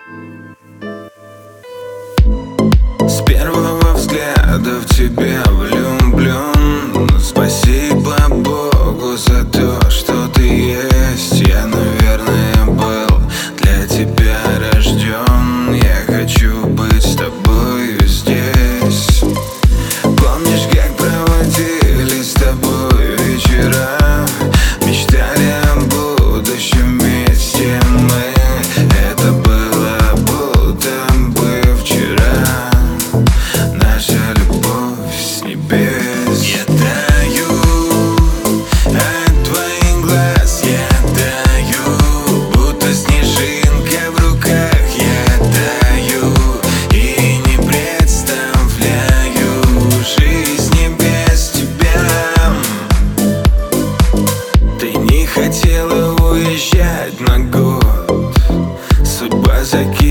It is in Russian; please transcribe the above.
С первого взгляда в тебя влюблен. Спасибо Богу за то, что ты есть. Я, наверное, был для тебя рожден. Я хочу быть с тобой здесь. Помнишь, как проводили с тобой вечера? Мечтали о будущем вместе мы. Это было будто бы вчера. Наша любовь с небес. Я таю от твоих глаз. Я таю, будто снежинка в руках. Я таю и не представляю жизни без тебя. Ты не хотела уезжать на год. Судьба закинула